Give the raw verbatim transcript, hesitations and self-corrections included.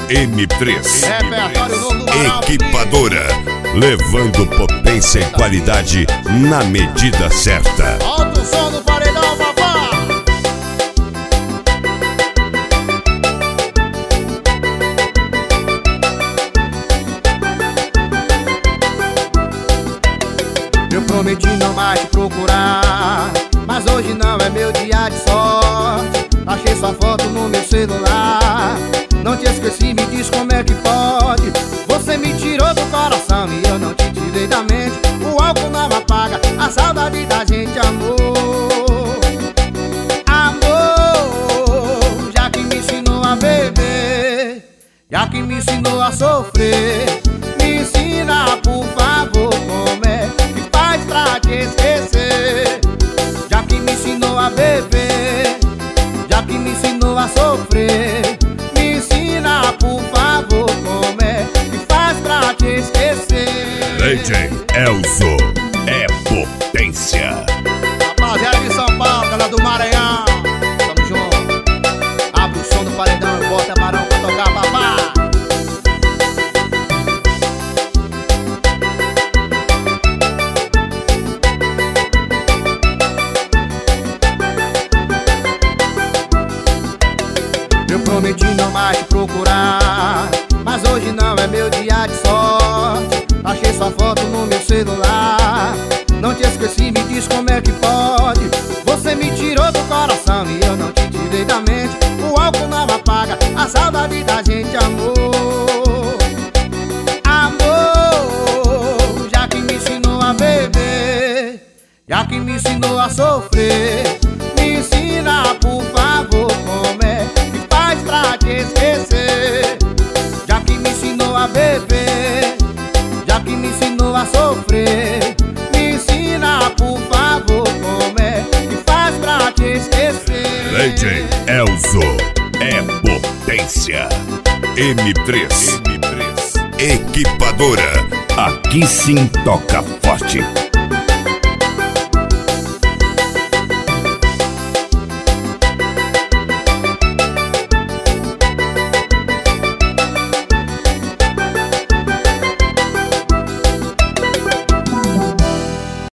M três, Repertório novo do Amaral. equipadora, levando potência e qualidade na medida certa. Alto o som do paredão, papá. Eu prometi não mais te procurar, mas hoje não é meu dia de sorte. Achei sua foto no meu celular, não te esqueci, me diz como é que pode. Você me tirou do coração e eu não te tirei da mente. O álcool não apaga a saudade da gente, amor. Amor, já que me ensinou a beber, já que me ensinou a sofrer, me ensina, por favor, como é que faz pra te esquecer. Já que me ensinou a beber, já que me ensinou a sofrer, me ensina, por favor, como é que faz pra te esquecer. D J Elzo é potência. Rapaziada de São Paulo, galera do Maranhão, tamo junto. Abre o som do paredão e bota Barão pra tocar, papá. Eu prometi não mais te procurar, mas hoje não é meu dia de sorte. Achei sua foto no meu celular, não te esqueci, me diz como é que pode. Você me tirou do coração e eu não te tirei da mente. O álcool não apaga a saudade da gente, amor. Amor, já que me ensinou a beber, já que me ensinou a sofrer, me ensina, por favor, como é que faz pra te esquecer. Já que me ensinou a beber, já que me ensinou a sofrer, me ensina, por favor, como é que faz pra te esquecer. D J Elzo é potência. M três, equipadora, aqui sim toca forte.